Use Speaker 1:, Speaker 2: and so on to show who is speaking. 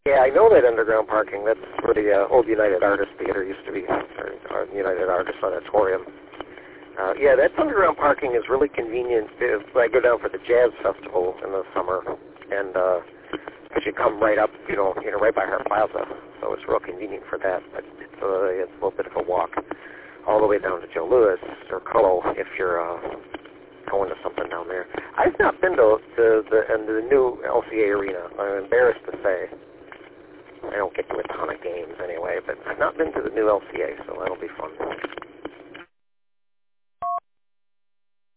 Speaker 1: Yeah, I know that underground parking. That's where the old United Artists Theater used to be, or United Artists Auditorium. Yeah, that underground parking is really convenient. I go down for the jazz festival in the summer, and because you come right up, right by Hart Plaza, so it's real convenient for that. But it's a little bit of a walk all the way down to Joe Louis or Colo if you're going to something down there. I've not been to the new LCA arena. I'm embarrassed to say. I don't get to a ton of games anyway, but I've not been to the new LCA, so that'll be fun.